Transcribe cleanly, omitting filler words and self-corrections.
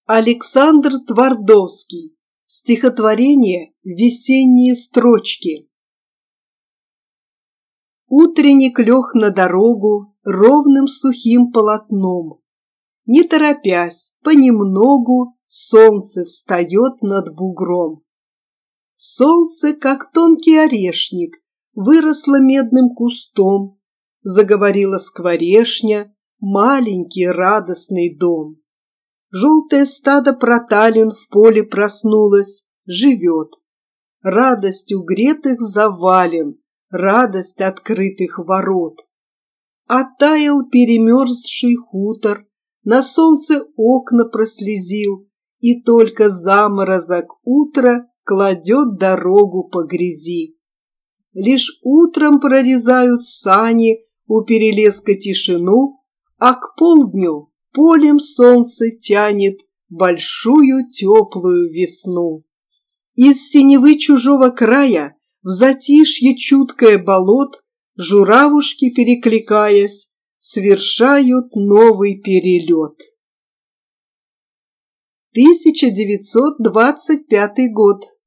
Александр Твардовский. Стихотворение «Весенние строчки». Утренник лег на дорогу ровным сухим полотном. Не торопясь, понемногу солнце встает над бугром. Солнце, как тонкий орешник, выросло медным кустом. Заговорила скворешня, маленький радостный дом. Желтое стадо проталин в поле проснулось, живет. Радость угретых завален, радость открытых ворот. Оттаял перемерзший хутор, на солнце окна прослезил, и только заморозок утра кладет дорогу по грязи. Лишь утром прорезают сани у перелеска тишину, а к полдню полем солнце тянет большую теплую весну. Из синевы чужого края в затишье чуткое болот журавушки, перекликаясь, совершают новый перелет. 1925 год.